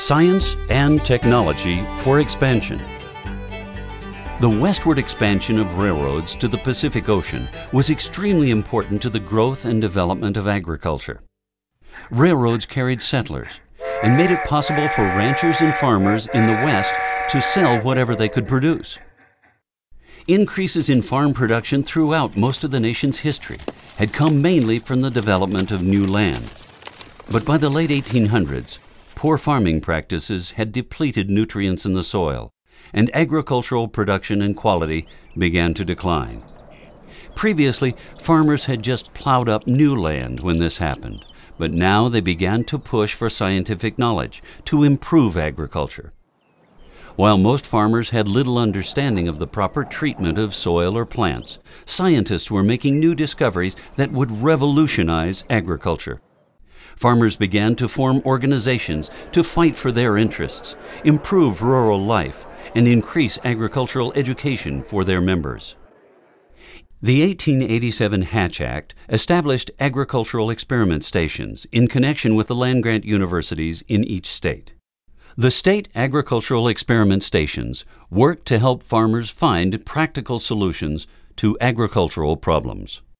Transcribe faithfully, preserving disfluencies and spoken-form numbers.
Science and technology for expansion. The westward expansion of railroads to the Pacific Ocean was extremely important to the growth and development of agriculture. Railroads carried settlers and made it possible for ranchers and farmers in the West to sell whatever they could produce. Increases in farm production throughout most of the nation's history had come mainly from the development of new land. But by the late eighteen hundreds, poor farming practices had depleted nutrients in the soil, and agricultural production and quality began to decline. Previously, farmers had just plowed up new land when this happened, but now they began to push for scientific knowledge to improve agriculture. While most farmers had little understanding of the proper treatment of soil or plants, scientists were making new discoveries that would revolutionize agriculture. Farmers began to form organizations to fight for their interests, improve rural life, and increase agricultural education for their members. The eighteen eighty-seven Hatch Act established agricultural experiment stations in connection with the land-grant universities in each state. The state agricultural experiment stations worked to help farmers find practical solutions to agricultural problems.